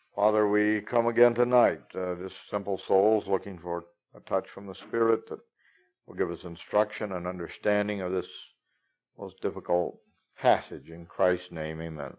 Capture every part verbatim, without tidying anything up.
Father, we come again tonight, uh, just simple souls looking for a touch from the Spirit that will give us instruction and understanding of this most difficult passage. In Christ's name, amen.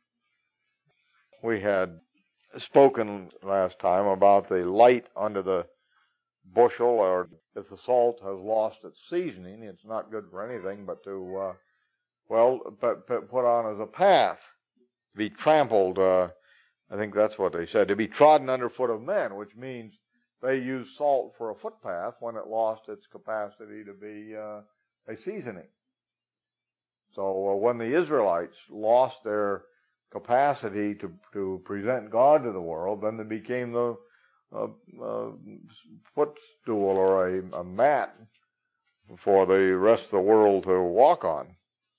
We had spoken last time about the light under the bushel, or if the salt has lost its seasoning, it's not good for anything but to, uh, well, put, put on as a path, be trampled. Uh, I think that's what they said, to be trodden underfoot of men, which means they used salt for a footpath when it lost its capacity to be uh, a seasoning. So uh, when the Israelites lost their capacity to, to present God to the world, then they became the uh, uh, footstool or a, a mat for the rest of the world to walk on.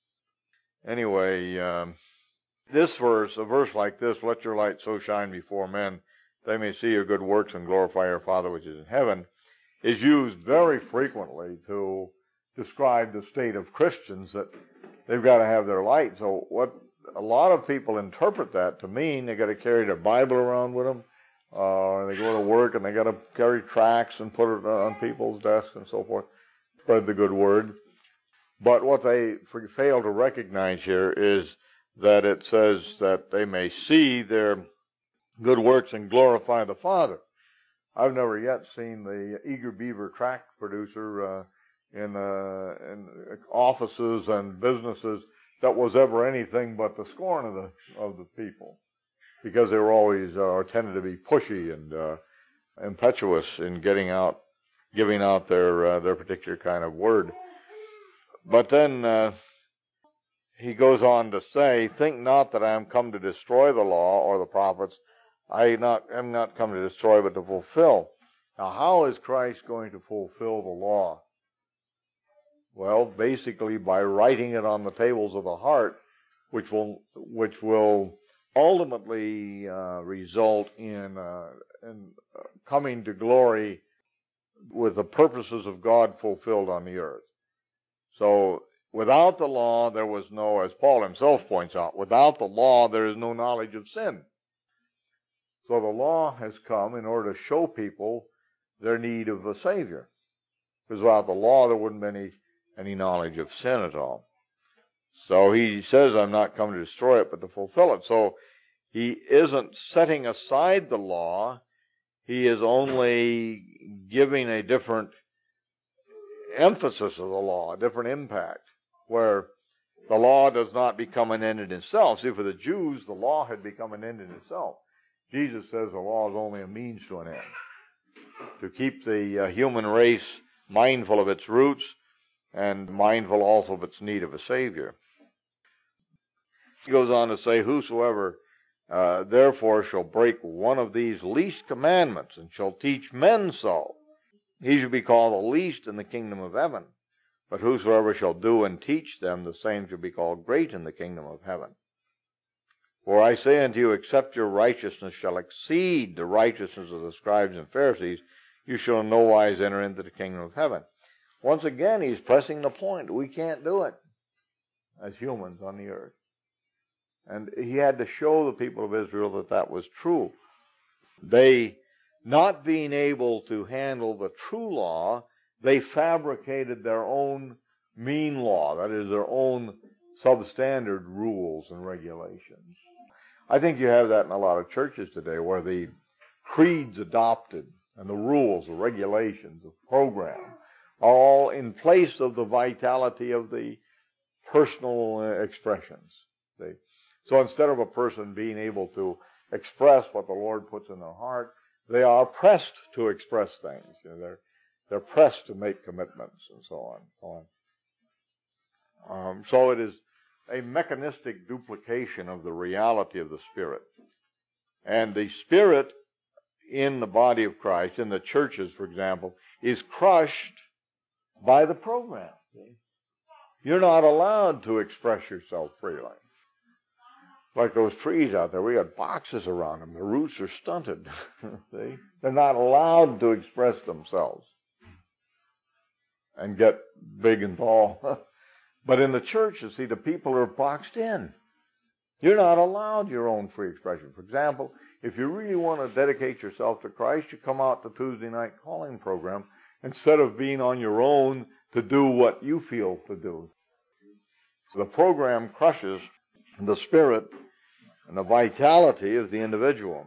Anyway, um, this verse, a verse like this, let your light so shine before men, they may see your good works and glorify your Father which is in heaven, is used very frequently to describe the state of Christians, that they've got to have their light. So what a lot of people interpret that to mean they got to carry their Bible around with them, uh, they go to work and they got to carry tracts and put it on people's desks and so forth, spread the good word. But what they fail to recognize here is that it says that they may see their good works and glorify the Father. I've never yet seen the Eager Beaver tract producer uh, in, uh, in offices and businesses that was ever anything but the scorn of the of the people, because they were always uh, or tended to be pushy and uh, impetuous in getting out, giving out their uh, their particular kind of word. But then uh, he goes on to say, "Think not that I am come to destroy the law or the prophets. I not am not come to destroy, but to fulfill." Now, how is Christ going to fulfill the law? Well, basically by writing it on the tables of the heart, which will which will ultimately uh, result in uh, in uh, coming to glory with the purposes of God fulfilled on the earth. So, without the law, there was no, as Paul himself points out, without the law, there is no knowledge of sin. So the law has come in order to show people their need of a Savior. Because without the law, there wouldn't be any, any knowledge of sin at all. So he says, I'm not come to destroy it, but to fulfill it. So he isn't setting aside the law. He is only giving a different emphasis of the law, a different impact, where the law does not become an end in itself. See, for the Jews, the law had become an end in itself. Jesus says the law is only a means to an end, to keep the uh, human race mindful of its roots and mindful also of its need of a Savior. He goes on to say, whosoever uh, therefore shall break one of these least commandments and shall teach men so, he shall be called the least in the kingdom of heaven. But whosoever shall do and teach them, the same shall be called great in the kingdom of heaven. For I say unto you, except your righteousness shall exceed the righteousness of the scribes and Pharisees, you shall in no wise enter into the kingdom of heaven. Once again, he's pressing the point. We can't do it as humans on the earth. And he had to show the people of Israel that that was true. They, not being able to handle the true law, they fabricated their own mean law, that is, their own substandard rules and regulations. I think you have that in a lot of churches today, where the creeds adopted and the rules, the regulations, the program, are all in place of the vitality of the personal expressions. See? So instead of a person being able to express what the Lord puts in their heart, they are pressed to express things. You know, they're they're pressed to make commitments and so on. So, on. Um, so it is a mechanistic duplication of the reality of the Spirit. And the Spirit in the body of Christ, in the churches, for example, is crushed by the program. See? You're not allowed to express yourself freely. Like those trees out there, we got boxes around them. The roots are stunted. See? They're not allowed to express themselves and get big and tall. But in the church, you see, the people are boxed in. You're not allowed your own free expression. For example, if you really want to dedicate yourself to Christ, you come out to Tuesday night calling program instead of being on your own to do what you feel to do. So the program crushes the spirit and the vitality of the individual.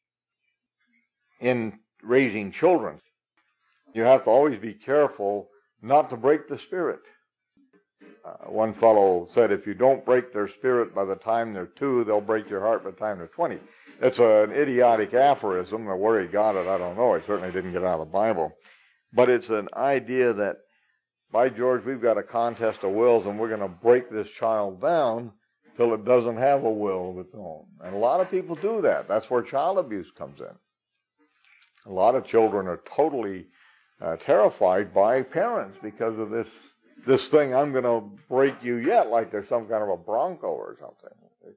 In raising children, you have to always be careful not to break the spirit. Uh, one fellow said, if you don't break their spirit by the time they're two, they'll break your heart by the time they're twenty. It's an idiotic aphorism. Where he got it, I don't know. It certainly didn't get out of the Bible. But it's an idea that, by George, we've got a contest of wills, and we're going to break this child down till it doesn't have a will of its own. And a lot of people do that. That's where child abuse comes in. A lot of children are totally uh, terrified by parents because of this this thing, I'm going to break you yet, like there's some kind of a bronco or something.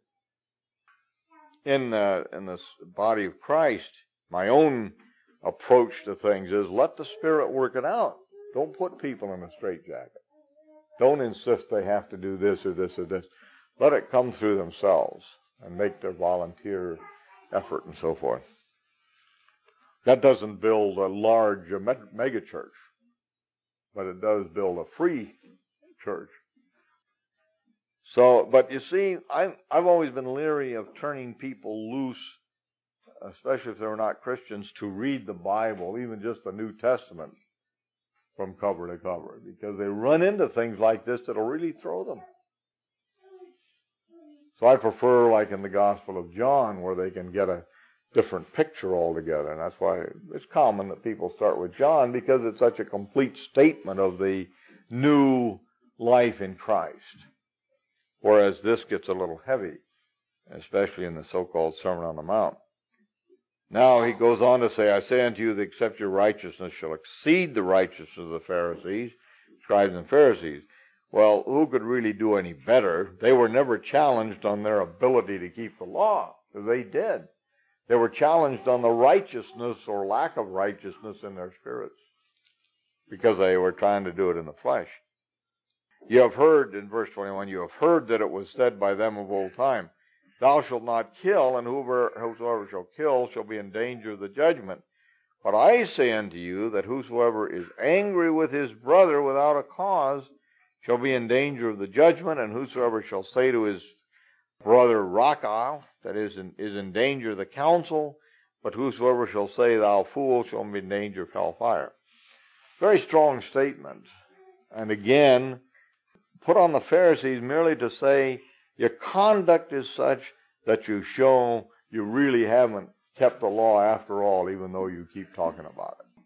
In, uh, in this body of Christ, my own approach to things is let the Spirit work it out. Don't put people in a straitjacket. Don't insist they have to do this or this or this. Let it come through themselves and make their volunteer effort and so forth. That doesn't build a large mega church, but it does build a free church. So, but you see, I've, I've always been leery of turning people loose, especially if they're not Christians, to read the Bible, even just the New Testament, from cover to cover, because they run into things like this that'll really throw them. So I prefer, like in the Gospel of John, where they can get a different picture altogether, and that's why it's common that people start with John, because it's such a complete statement of the new life in Christ. Whereas this gets a little heavy, especially in the so-called Sermon on the Mount. Now he goes on to say, I say unto you that except your righteousness shall exceed the righteousness of the Pharisees, scribes and Pharisees. Well, who could really do any better? They were never challenged on their ability to keep the law. They did. They were challenged on the righteousness or lack of righteousness in their spirits, because they were trying to do it in the flesh. You have heard, in verse twenty-one, you have heard that it was said by them of old time, thou shalt not kill, and whoever, whosoever shall kill shall be in danger of the judgment. But I say unto you that whosoever is angry with his brother without a cause shall be in danger of the judgment, and whosoever shall say to his brother Raca, that is in, is in danger of the council, but whosoever shall say thou fool shall be in danger of hellfire. Very strong statement. And again, put on the Pharisees merely to say your conduct is such that you show you really haven't kept the law after all, even though you keep talking about it.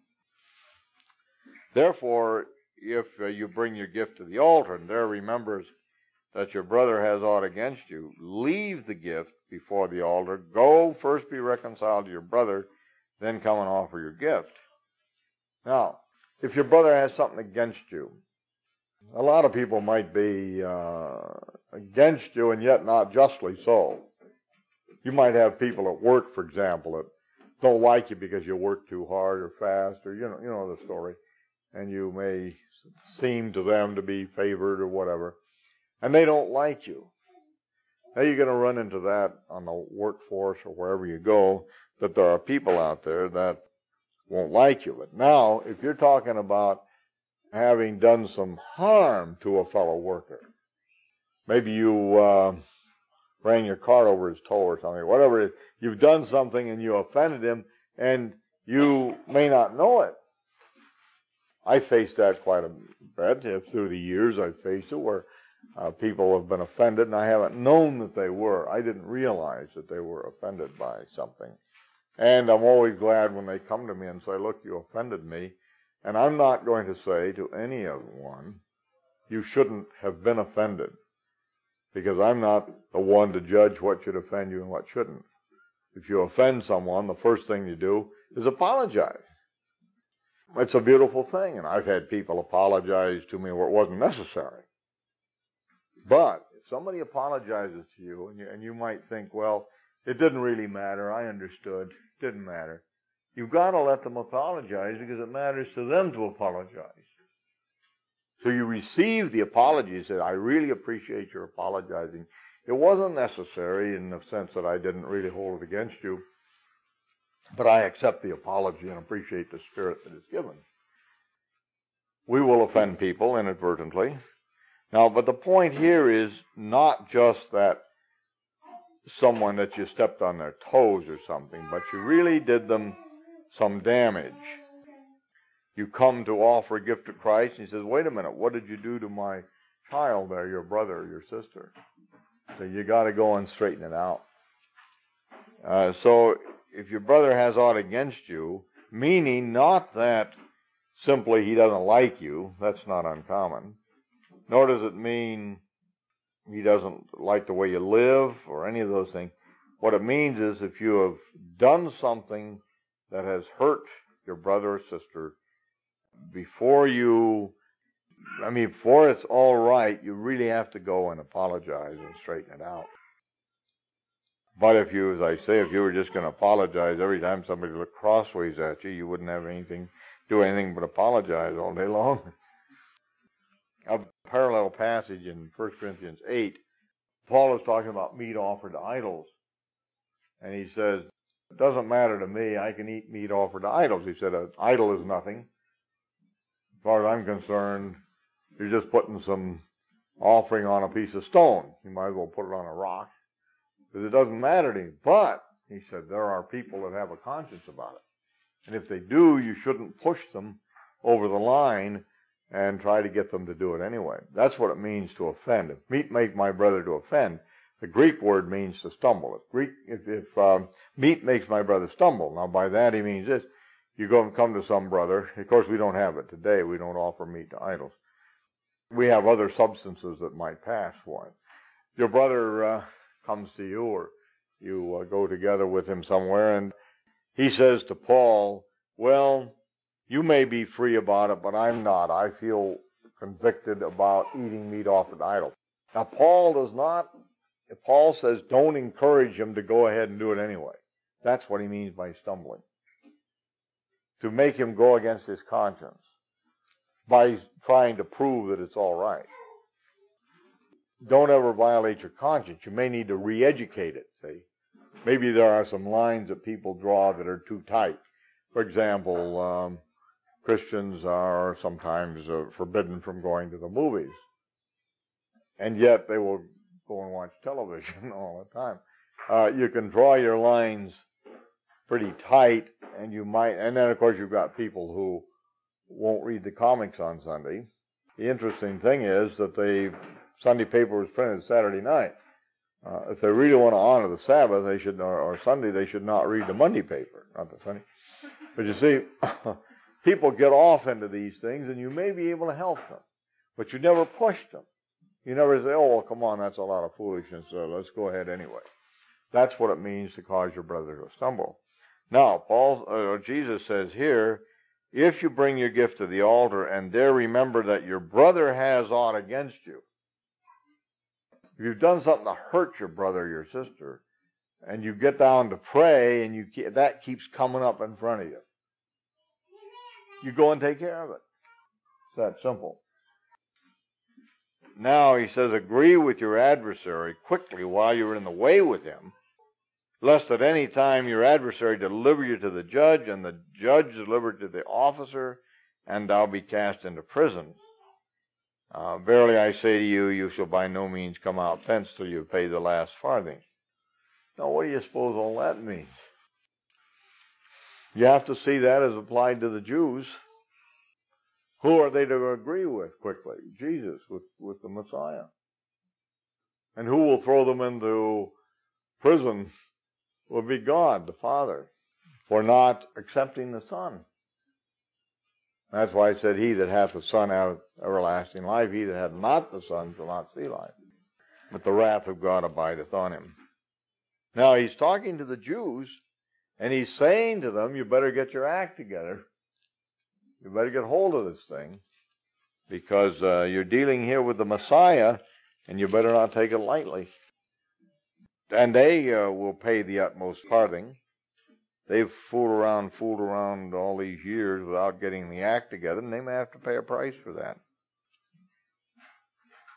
Therefore, if uh, you bring your gift to the altar and there remembers that your brother has aught against you, leave the gift before the altar, go first be reconciled to your brother, then come and offer your gift. Now, if your brother has something against you, a lot of people might be uh, against you, and yet not justly so. You might have people at work, for example, that don't like you because you work too hard or fast, or you know, you know the story, and you may seem to them to be favored or whatever, and they don't like you. Now you're going to run into that on the workforce or wherever you go, that there are people out there that won't like you. But now, if you're talking about having done some harm to a fellow worker, maybe you uh, ran your car over his toe or something, whatever it is, you've done something and you offended him, and you may not know it. I faced that quite a bit through the years. I've faced it where uh, people have been offended, and I haven't known that they were. I didn't realize that they were offended by something. And I'm always glad when they come to me and say, look, you offended me. And I'm not going to say to any of one, you shouldn't have been offended, because I'm not the one to judge what should offend you and what shouldn't. If you offend someone, the first thing you do is apologize. It's a beautiful thing, and I've had people apologize to me where it wasn't necessary. But if somebody apologizes to you, and you, and you might think, well, it didn't really matter, I understood, it didn't matter. You've got to let them apologize, because it matters to them to apologize. So you receive the apology and say, I really appreciate your apologizing. It wasn't necessary in the sense that I didn't really hold it against you, but I accept the apology and appreciate the spirit that is given. We will offend people inadvertently. Now, but the point here is not just that someone that you stepped on their toes or something, but you really did them some damage. You come to offer a gift to Christ, and he says, wait a minute, what did you do to my child there, your brother or your sister? So you got to go and straighten it out. Uh, so if your brother has aught against you, meaning not that simply he doesn't like you, that's not uncommon, nor does it mean he doesn't like the way you live or any of those things. What it means is if you have done something that has hurt your brother or sister, before you, I mean, before it's all right, you really have to go and apologize and straighten it out. But if you, as I say, if you were just going to apologize every time somebody looked crossways at you, you wouldn't have anything, do anything but apologize all day long. A parallel passage in First Corinthians eight, Paul is talking about meat offered to idols. And he says, it doesn't matter to me, I can eat meat offered to idols. He said, an idol is nothing. As far as I'm concerned, you're just putting some offering on a piece of stone. You might as well put it on a rock, because it doesn't matter to you. But, he said, there are people that have a conscience about it. And if they do, you shouldn't push them over the line and try to get them to do it anyway. That's what it means to offend. If meat make my brother to offend, the Greek word means to stumble. If Greek, if, if um, meat makes my brother stumble, now by that he means this. You go and come to some brother. Of course, we don't have it today. We don't offer meat to idols. We have other substances that might pass for it. Your brother uh, comes to you, or you uh, go together with him somewhere, and he says to Paul, well, you may be free about it, but I'm not. I feel convicted about eating meat offered to idols. Now, Paul does not, if Paul says don't encourage him to go ahead and do it anyway. That's what he means by stumbling. To make him go against his conscience by trying to prove that it's all right. Don't ever violate your conscience. You may need to re-educate it, see. Maybe there are some lines that people draw that are too tight. For example, um, Christians are sometimes uh, forbidden from going to the movies. And yet they will go and watch television all the time. Uh, you can draw your lines pretty tight, and you might, and then of course you've got people who won't read the comics on Sunday. The interesting thing is that the Sunday paper was printed Saturday night. Uh, if they really want to honor the Sabbath, they should, or, or Sunday, they should not read the Monday paper, not the Sunday. But you see, people get off into these things, and you may be able to help them, but you never push them. You never say, oh, well, come on, that's a lot of foolishness, so let's go ahead anyway. That's what it means to cause your brother to stumble. Now, Paul, or Jesus says here, if you bring your gift to the altar and there remember that your brother has aught against you, if you've done something to hurt your brother or your sister, and you get down to pray, and you that keeps coming up in front of you, you go and take care of it. It's that simple. Now, he says, agree with your adversary quickly while you're in the way with him, lest at any time your adversary deliver you to the judge, and the judge deliver to the officer, and thou be cast into prison. Uh, verily I say to you, you shall by no means come out thence till you pay the last farthing. Now, what do you suppose all that means? You have to see that as applied to the Jews. Who are they to agree with quickly? Jesus, with, with the Messiah. And who will throw them into prison will be God, the Father, for not accepting the Son. That's why I said, he that hath the Son hath everlasting life. He that hath not the Son shall not see life. But the wrath of God abideth on him. Now, he's talking to the Jews, and he's saying to them, you better get your act together. You better get hold of this thing, because uh, you're dealing here with the Messiah, and you better not take it lightly. And they uh, will pay the utmost farthing. They've fooled around, fooled around all these years without getting the act together, and they may have to pay a price for that.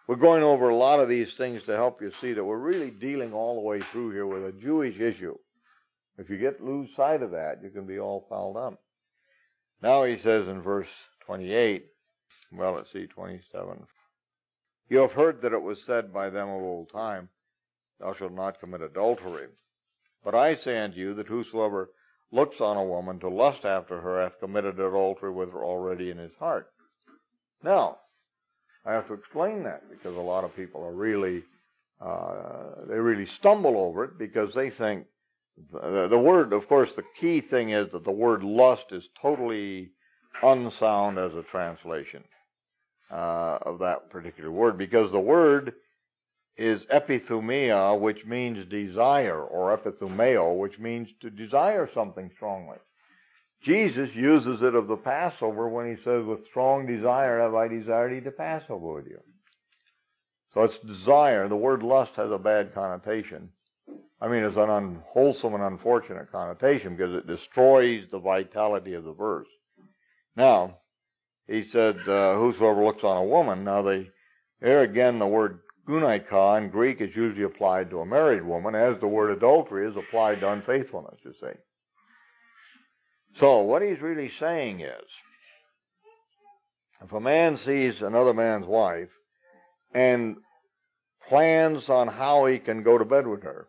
we're going over a lot of these things to help you see that we're really dealing all the way through here with a Jewish issue. If you get lose sight of that, you can be all fouled up. Now he says in verse twenty-eight, well, let's see, twenty-seven. You have heard that it was said by them of old time, thou shalt not commit adultery. But I say unto you that whosoever looks on a woman to lust after her hath committed adultery with her already in his heart. Now, I have to explain that because a lot of people are really, uh, they really stumble over it because they think the, the word, of course, the key thing is that the word lust is totally unsound as a translation uh, of that particular word, because the word is epithumia, which means desire, or epithumeo, which means to desire something strongly. Jesus uses it of the Passover when he says, with strong desire have I desired to eat the Passover with you. So it's desire. The word lust has a bad connotation. I mean, it's an unwholesome and unfortunate connotation because it destroys the vitality of the verse. Now, he said, uh, whosoever looks on a woman. Now, they, there again, the word gunaika in Greek is usually applied to a married woman, as the word adultery is applied to unfaithfulness, you see. So, what he's really saying is, if a man sees another man's wife and plans on how he can go to bed with her,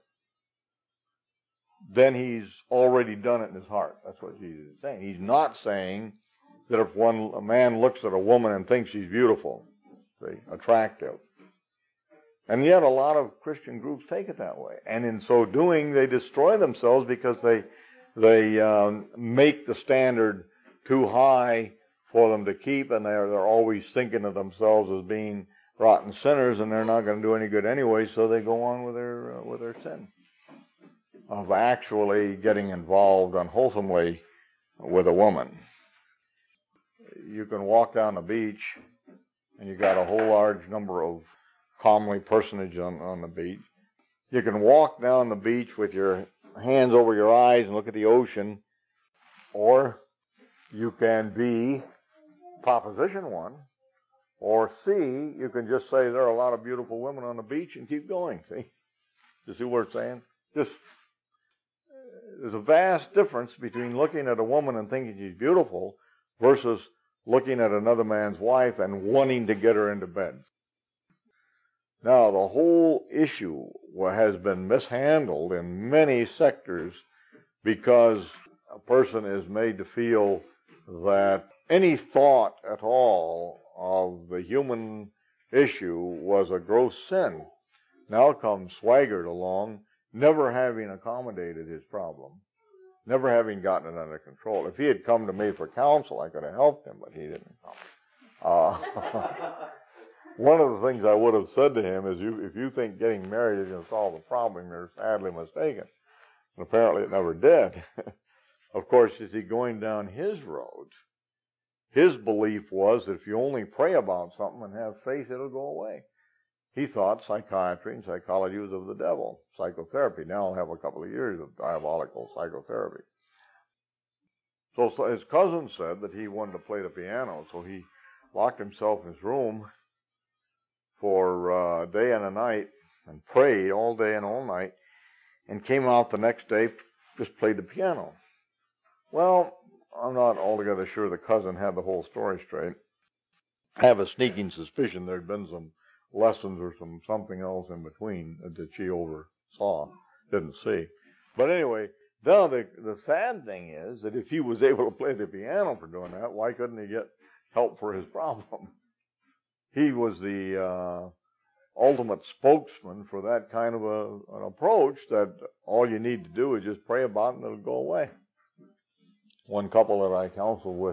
then he's already done it in his heart. That's what Jesus is saying. He's not saying that if one a man looks at a woman and thinks she's beautiful, see, attractive. And yet a lot of Christian groups take it that way. And in so doing, they destroy themselves because they they um, make the standard too high for them to keep, and they're, they're always thinking of themselves as being rotten sinners, and they're not going to do any good anyway, so they go on with their, uh, with their sin of actually getting involved unwholesomely with a woman. You can walk down the beach, and you got a whole large number of comely personage on, on the beach. You can walk down the beach with your hands over your eyes and look at the ocean, or you can be proposition one, or C, you can just say there are a lot of beautiful women on the beach and keep going, see? You see what it's saying? Just, there's a vast difference between looking at a woman and thinking she's beautiful versus looking at another man's wife and wanting to get her into bed. Now, the whole issue has been mishandled in many sectors because a person is made to feel that any thought at all of the human issue was a gross sin. Now comes Swaggart along, never having accommodated his problem, never having gotten it under control. If he had come to me for counsel, I could have helped him, but he didn't come. Uh, one of the things I would have said to him is, you, if you think getting married is going to solve the problem, you're sadly mistaken. And apparently it never did. Of course, as he going down his road, his belief was that if you only pray about something and have faith, it'll go away. He thought psychiatry and psychology was of the devil. Psychotherapy. Now I'll have a couple of years of diabolical psychotherapy. So, so his cousin said that he wanted to play the piano, so he locked himself in his room for a day and a night and prayed all day and all night, and came out the next day, just played the piano. Well, I'm not altogether sure the cousin had the whole story straight. I have a sneaking suspicion there'd been some lessons or some something else in between that she oversaw, didn't see. But anyway, now the, the sad thing is that if he was able to play the piano for doing that, why couldn't he get help for his problem? He was the uh, ultimate spokesman for that kind of a, an approach that all you need to do is just pray about it and it'll go away. One couple that I counseled with,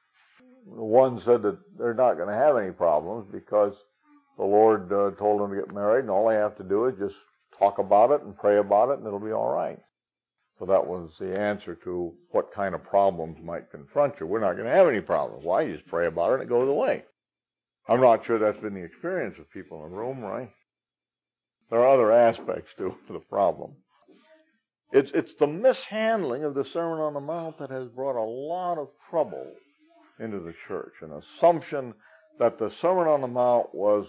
one said that they're not going to have any problems because the Lord uh, told them to get married, and all they have to do is just talk about it and pray about it, and it'll be all right. So that was the answer to what kind of problems might confront you. We're not going to have any problems. Why? You just pray about it, and it goes away. I'm not sure that's been the experience of people in the room, right? There are other aspects to the problem. It's, it's the mishandling of the Sermon on the Mount that has brought a lot of trouble into the church. An assumption that the Sermon on the Mount was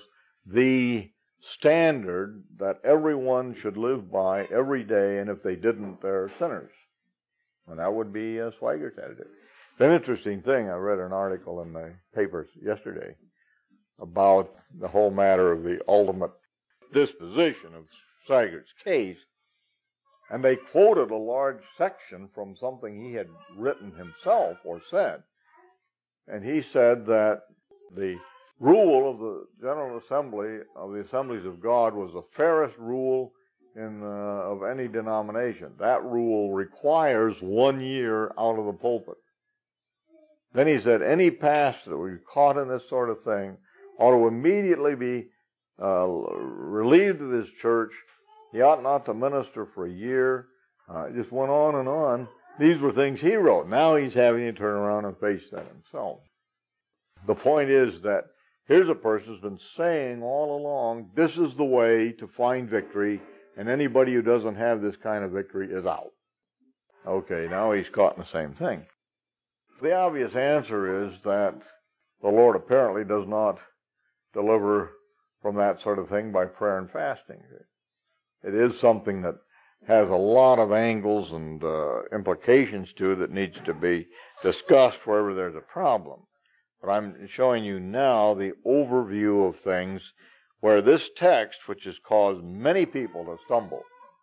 the standard that everyone should live by every day, and if they didn't, they're sinners. And that would be uh, Schweigert's attitude. It's an interesting thing. I read an article in the papers yesterday about the whole matter of the ultimate disposition of Schweigert's case, and they quoted a large section from something he had written himself or said. And he said that the rule of the General Assembly of the Assemblies of God was the fairest rule in uh, of any denomination. That rule requires one year out of the pulpit. Then he said any pastor that was caught in this sort of thing ought to immediately be uh, relieved of his church. He ought not to minister for a year. Uh, it just went on and on. These were things he wrote. Now he's having to turn around and face that himself. The point is that here's a person who's been saying all along, this is the way to find victory, and anybody who doesn't have this kind of victory is out. Okay, now he's caught in the same thing. The obvious answer is that the Lord apparently does not deliver from that sort of thing by prayer and fasting. It is something that has a lot of angles and uh, implications to it that needs to be discussed wherever there's a problem. But I'm showing you now the overview of things where this text, which has caused many people to stumble,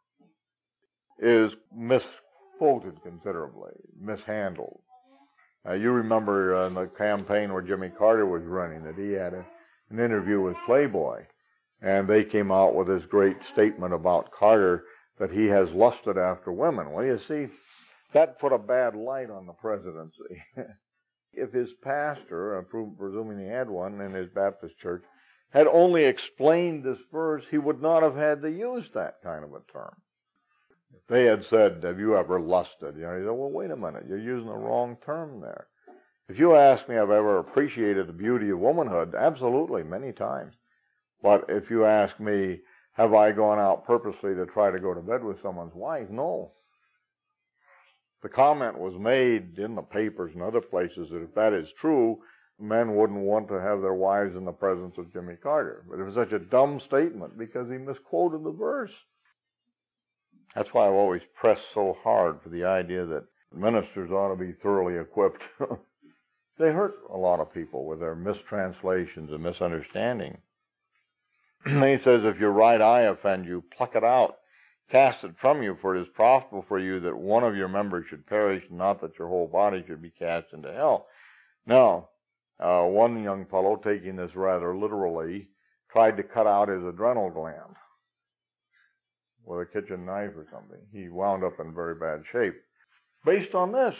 is misquoted considerably, mishandled. Uh, you remember uh, in the campaign where Jimmy Carter was running that he had a, an interview with Playboy, and they came out with this great statement about Carter that he has lusted after women. Well, you see, that put a bad light on the presidency. If his pastor, presuming he had one in his Baptist church, had only explained this verse, he would not have had to use that kind of a term. If they had said, have you ever lusted? You know, he said, well, wait a minute, you're using the wrong term there. If you ask me, have I ever appreciated the beauty of womanhood? Absolutely, many times. But if you ask me, have I gone out purposely to try to go to bed with someone's wife? No. The comment was made in the papers and other places that if that is true, men wouldn't want to have their wives in the presence of Jimmy Carter. But it was such a dumb statement because he misquoted the verse. That's why I've always pressed so hard for the idea that ministers ought to be thoroughly equipped. They hurt a lot of people with their mistranslations and misunderstanding. He says, if your right eye offend you, pluck it out. Cast it from you, for it is profitable for you that one of your members should perish, and not that your whole body should be cast into hell. Now, uh, one young fellow, taking this rather literally, tried to cut out his adrenal gland with a kitchen knife or something. He wound up in very bad shape. Based on this,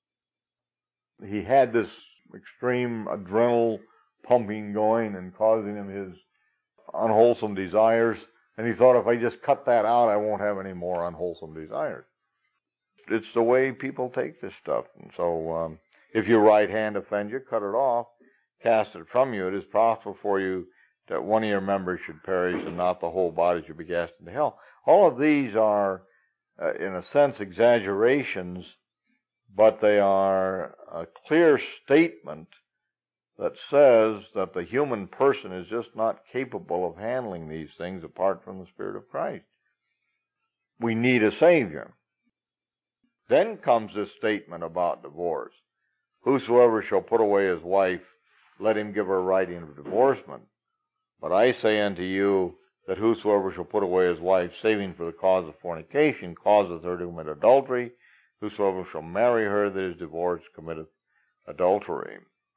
he had this extreme adrenal pumping going and causing him his unwholesome desires. And he thought, if I just cut that out, I won't have any more unwholesome desires. It's the way people take this stuff. And so um, if your right hand offend you, cut it off, cast it from you. It is profitable for you that one of your members should perish and not the whole body should be cast into hell. All of these are, uh, in a sense, exaggerations, but they are a clear statement that says that the human person is just not capable of handling these things apart from the Spirit of Christ. We need a Savior. Then comes this statement about divorce. Whosoever shall put away his wife, let him give her writing of divorcement. But I say unto you that whosoever shall put away his wife, saving for the cause of fornication, causeth her to commit adultery. Whosoever shall marry her that is divorced committeth adultery.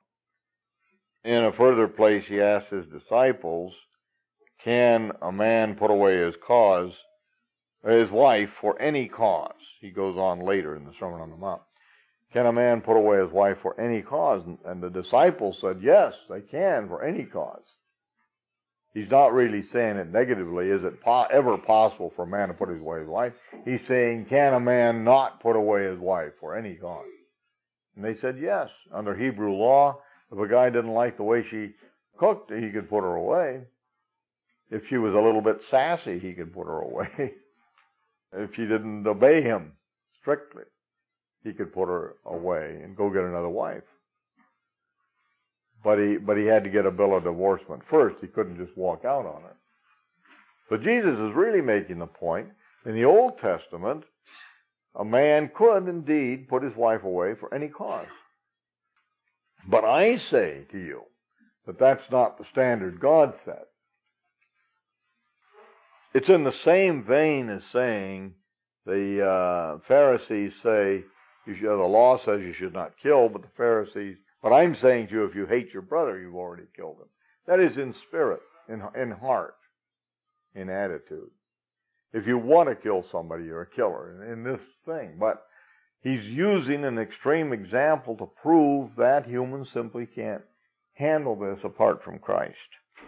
In a further place, he asked his disciples, can a man put away his cause, his wife, for any cause? He goes on later in the Sermon on the Mount. Can a man put away his wife for any cause? And the disciples said, yes, they can for any cause. He's not really saying it negatively. Is it po- ever possible for a man to put away his wife? He's saying, can a man not put away his wife for any cause? And they said, yes. Under Hebrew law, if a guy didn't like the way she cooked, he could put her away. If she was a little bit sassy, he could put her away. If she didn't obey him strictly, he could put her away and go get another wife. but he but he had to get a bill of divorcement first. He couldn't just walk out on her. So Jesus is really making the point, in the Old Testament, a man could indeed put his wife away for any cause. But I say to you that that's not the standard God set. It's in the same vein as saying the uh, Pharisees say, you should, the law says you should not kill, but the Pharisees, but I'm saying to you, if you hate your brother, you've already killed him. That is in spirit, in, in heart, in attitude. If you want to kill somebody, you're a killer in, in this thing. But he's using an extreme example to prove that humans simply can't handle this apart from Christ.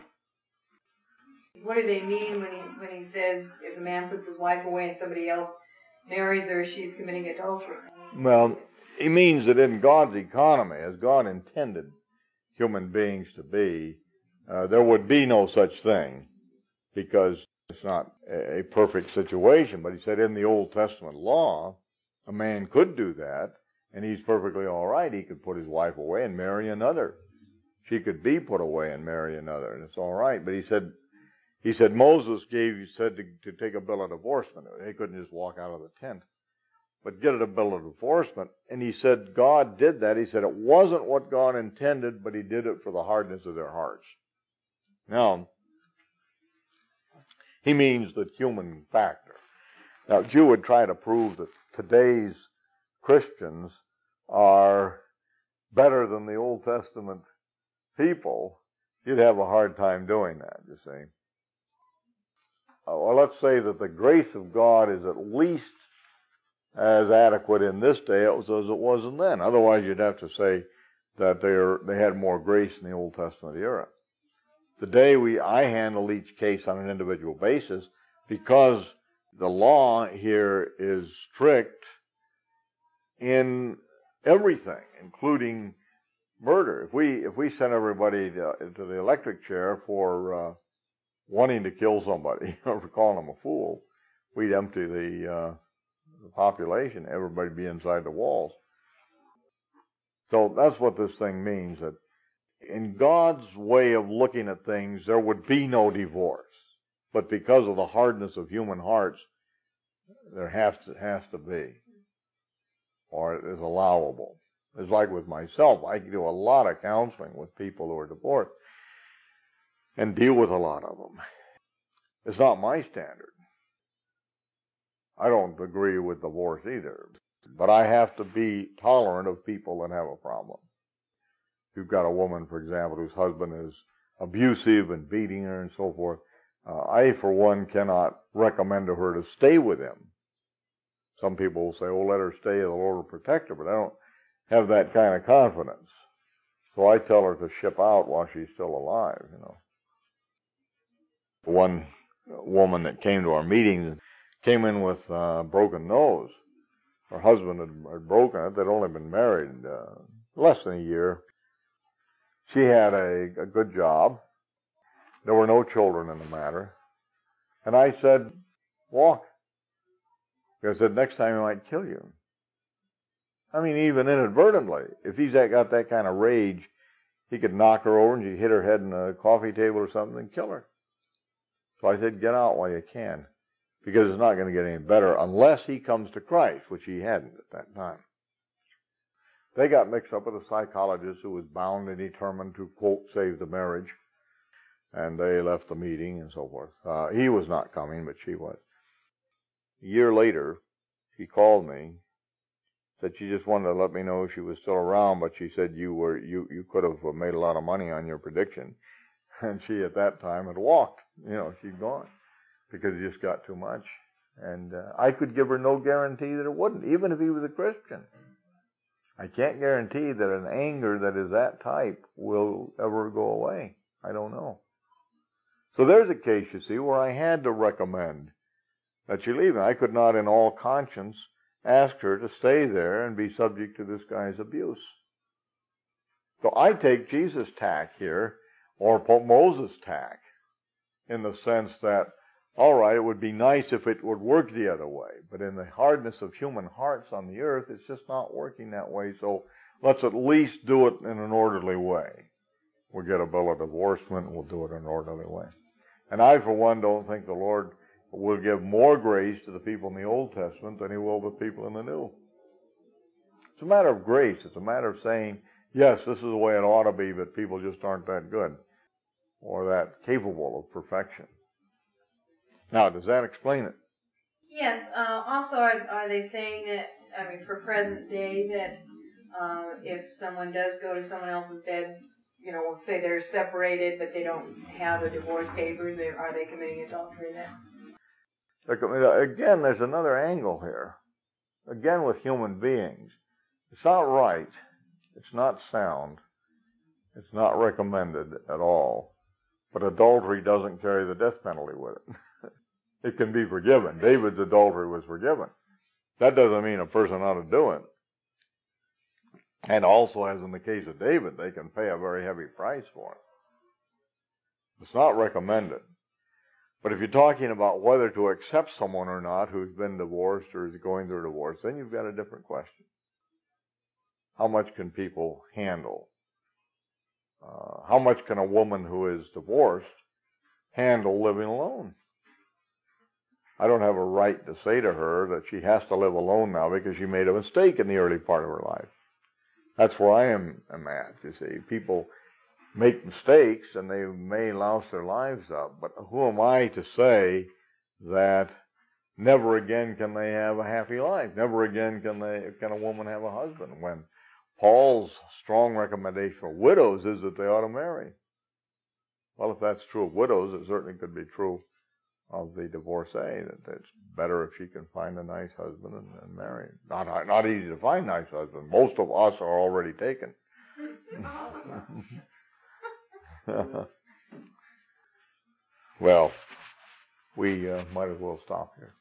What do they mean when he when he says if a man puts his wife away and somebody else marries her, she's committing adultery? Well, he means that in God's economy, as God intended human beings to be, uh, there would be no such thing, because it's not a perfect situation. But he said in the Old Testament law, a man could do that, and he's perfectly all right. He could put his wife away and marry another. She could be put away and marry another, and it's all right. But he said, he said Moses gave you said to, to take a bill of divorcement. They couldn't just walk out of the tent, but get a bill of divorcement. And he said God did that. He said it wasn't what God intended, but he did it for the hardness of their hearts. Now, he means the human factor. Now, if you would try to prove that today's Christians are better than the Old Testament people, you'd have a hard time doing that, you see. Uh, well, let's say that the grace of God is at least as adequate in this day as it was in then. Otherwise, you'd have to say that they're, they had more grace in the Old Testament era. Today, we I handle each case on an individual basis because the law here is strict in everything, including murder. If we if we sent everybody to, to the electric chair for uh, wanting to kill somebody or for calling them a fool, we'd empty the, uh, the population. Everybody be inside the walls. So that's what this thing means, that in God's way of looking at things, there would be no divorce. But because of the hardness of human hearts, there has to, has to be, or it is allowable. It's like with myself. I do a lot of counseling with people who are divorced and deal with a lot of them. It's not my standard. I don't agree with divorce either, but I have to be tolerant of people that have a problem. You've got a woman, for example, whose husband is abusive and beating her and so forth. Uh, I, for one, cannot recommend to her to stay with him. Some people will say, oh, let her stay, the Lord will protect her, but I don't have that kind of confidence. So I tell her to ship out while she's still alive, you know. One woman that came to our meetings came in with a broken nose. Her husband had, had broken it. They'd only been married uh, less than a year. She had a, a good job. There were no children in the matter. And I said, walk. I said, next time he might kill you. I mean, even inadvertently, if he's got that kind of rage, he could knock her over and she'd hit her head on a coffee table or something and kill her. So I said, get out while you can, because it's not going to get any better unless he comes to Christ, which he hadn't at that time. They got mixed up with a psychologist who was bound and determined to, quote, save the marriage. And they left the meeting and so forth. Uh, he was not coming, but she was. A year later, she called me, said she just wanted to let me know she was still around, but she said you were you, you could have made a lot of money on your prediction. And she, at that time, had walked. You know, she'd gone because it just got too much. And uh, I could give her no guarantee that it wouldn't, even if he was a Christian. I can't guarantee that an anger that is that type will ever go away. I don't know. So there's a case, you see, where I had to recommend that she leave. I could not in all conscience ask her to stay there and be subject to this guy's abuse. So I take Jesus' tack here, or Moses' tack, in the sense that, all right, it would be nice if it would work the other way, but in the hardness of human hearts on the earth, it's just not working that way, so let's at least do it in an orderly way. we'll get a bill of divorcement, and we'll do it an orderly way. And I, for one, don't think the Lord will give more grace to the people in the Old Testament than he will the people in the New. It's a matter of grace. It's a matter of saying, yes, this is the way it ought to be, but people just aren't that good or that capable of perfection. Now, does that explain it? Yes. Uh, also, are, are they saying that, I mean, for present day, that uh, if someone does go to someone else's bed, you know, say they're separated, but they don't have the divorce papers, they, are they committing adultery then? Again, there's another angle here. Again, with human beings. It's not right. It's not sound. It's not recommended at all. But adultery doesn't carry the death penalty with it. It can be forgiven. David's adultery was forgiven. That doesn't mean a person ought to do it. And also, as in the case of David, they can pay a very heavy price for it. It's not recommended. But if you're talking about whether to accept someone or not who's been divorced or is going through a divorce, then you've got a different question. How much can people handle? Uh, how much can a woman who is divorced handle living alone? I don't have a right to say to her that she has to live alone now because she made a mistake in the early part of her life. That's where I am, am at, you see. People make mistakes and they may louse their lives up, but who am I to say that never again can they have a happy life? Never again can they can a woman have a husband, when Paul's strong recommendation for widows is that they ought to marry. Well, if that's true of widows, it certainly could be true of the divorcee, that it's better if she can find a nice husband and, and marry. Not, not easy to find nice husbands. Most of us are already taken. Well, we uh, might as well stop here.